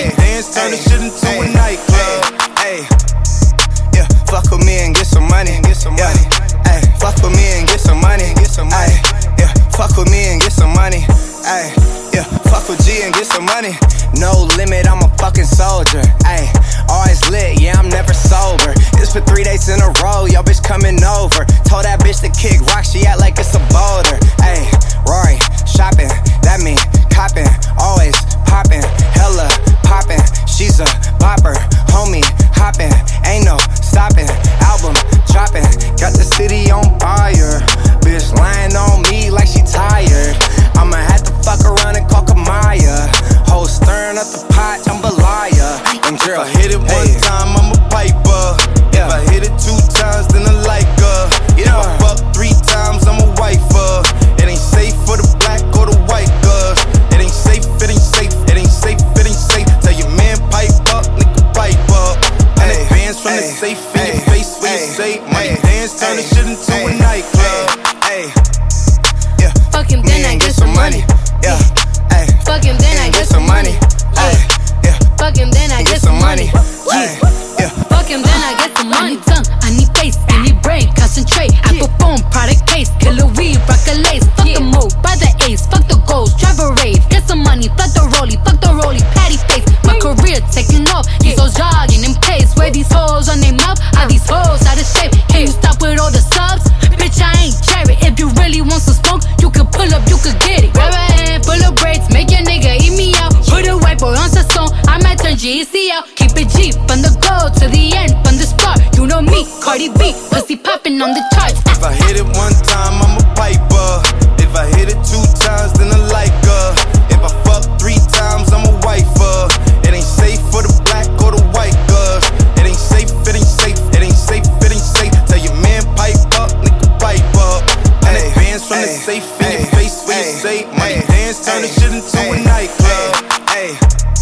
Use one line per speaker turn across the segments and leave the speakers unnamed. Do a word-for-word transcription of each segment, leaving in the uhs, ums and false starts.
money dance, turn the shit into a nightclub.
Hey, yeah, fuck with me and get some money. Get some money. Hey, fuck with me and get some money. Get some money. Yeah, fuck with me and get some money. Hey, yeah, fuck with G and get some money. No limit, I'm a fucking soldier. Ay, always lit, yeah, I'm never sober. It's for three days in a row, yo bitch coming over. Told that bitch to kick rock, she act like it's a boulder. Ay, Rory, shopping, that mean copping, always popping, hella popping. She's a bopper, homie, hopping, ain't no stopping. Album dropping, got the city on fire. Bitch lying on me like she tired. I'ma have to fuck around and call Kamaya. Whole stirring up the pot, jambalaya. And girl,
if I hit it one hey. time, I'm a piper. Yeah. If I hit it two times, then I like her. Yeah. If I fuck three times, I'm a wifer. It ain't safe for the black or the white girls. It ain't safe, it ain't safe, it ain't safe, it ain't safe. Tell your man pipe up, nigga pipe up. And hey. advance from hey. the safe in hey. your face when hey. you say money hey. dance, turn hey. the shit into hey. a nightclub.
Hey. Yeah.
Fuck him, then I get some money.
Yeah. Hey.
Fuck him, then I get some money.
Yeah.
Fuck him, then I get some money.
Yeah.
Fuck him, then I get some money. I need tongue, I need face, I need brain, concentrate. I perform product case, killer weed, rock a lace. Fuck the mode, buy the ace, fuck the goals, drive a rave. Get some money, fuck the rollie, fuck the rollie, patty face. My career taking off, these hoes jogging in pace. Where these hoes on their mouth, are these hoes out of shape? Can you stop with all the subs? Bitch, I ain't Jerry. If you really want some smoke, you can pull up, you can get it. Grab a hand, full of braids, make your nigga eat me out. Put a white boy on song, I might turn G E C out. Keep it G from the go to the end, from the start. You know me, Cardi B, pussy popping on the charts.
If I hit it one time, I'm a piper. If I hit it two times, then I like her. If I fuck three times, I'm a wifer. It ain't safe for the black or the white girls. It ain't safe, it ain't safe, it ain't safe, it ain't safe. Tell your man pipe up, nigga pipe up. And hey. advance from hey. the safe in hey. your face when hey. you say money hey. dance, turn hey. the shit into hey. a nightclub.
Hey.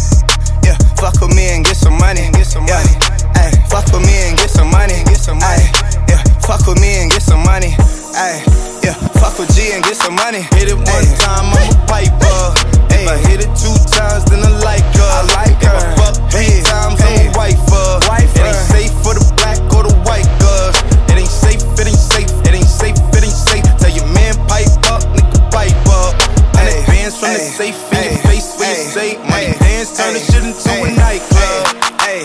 Yeah, fuck with me and get some money. Get some money. Ay, fuck with me and get some money. Get some money. Yeah, fuck with me and get some money. Ay, yeah, fuck with G and get some money.
Hit it one ay. time, I'm a piper. Ay. If I hit it two times, then I like her.
I like her.
If I fuck three ay. times, ay. I'm a wifer.
wifer.
It ain't safe for the black or the white girls. It ain't safe, it ain't safe, it ain't safe, it ain't safe. Tell your man pipe up, nigga pipe up. And ay. advance from ay. the safe in ay. your face when ay. you say money dance, turn the shit into ay. a nightclub.
Hey,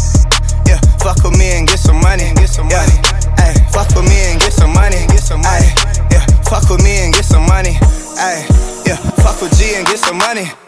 yeah, fuck with me and get some money. Get some money. Hey, fuck with me and get some money. Get some money. Yeah, fuck with me and get some money. Hey, yeah, fuck with G and get some money.